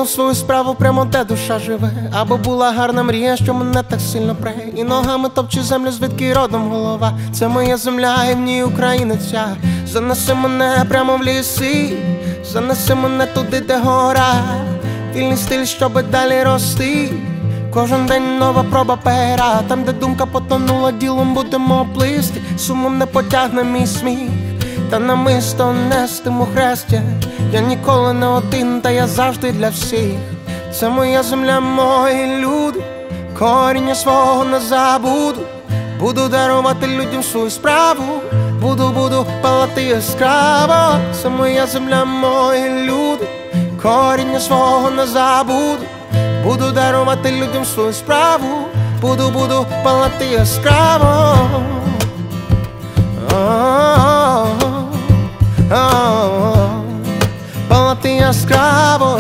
кинув свою справу прямо де душа живе, аби була гарна мрія, що мене так сильно пре. І ногами топче землю, звідки родом голова. Це моя земля, і в ній Україна ця. Занеси мене прямо в ліси, занеси мене туди, де гора. Вільний стиль, щоби далі рости. Кожен день нова проба пера. Там, де думка потонула, ділом будемо плисти. Сумом не потягне мій сміх, та намисто нестиму хрестя. Я ніколи не один, та я завжди для всіх. Це моя земля, мої люди, коріння свого не забуду. Буду дарувати людям свою справу, буду палати яскраво. Це моя земля, мої люди, коріння свого не забуду. Буду дарувати людям свою справу, буду палати яскраво. Палати яскраво.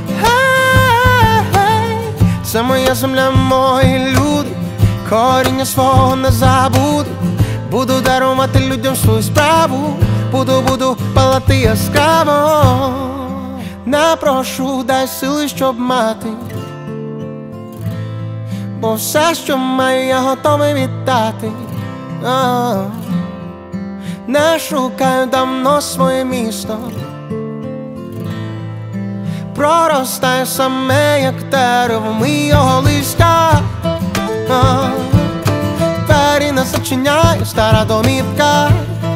Це моя земля, мої люди, коріння свого не забуду. Буду дарувати людям свою справу, буду палати яскраво. Не прошу, дай сили, щоб мати, бо все, що маю, я готовий віддати. Не шукаю давно своє місто, проростає саме, як дерево, ми його листя. Двері не зачиняє стара домівка,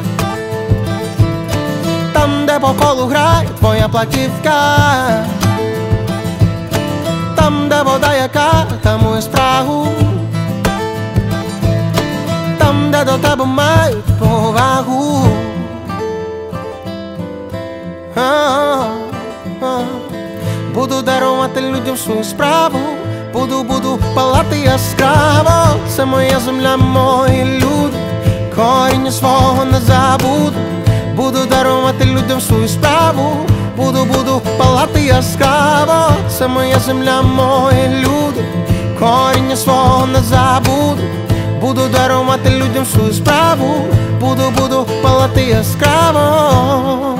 там, де по колу грає твоя платівка, там, де вода, яка тамує спрагу, там, де до тебе мають повагу. Буду дарувати людям свою справу, буду палати яскраво. Це моя земля, мої люди, коріння свого не забуду. Буду дарувати людям свою справу, буду палати яскраво. Це моя земля, мої люди, коріння свого не забуду. Буду дарувати людям свою справу, буду палати яскраво.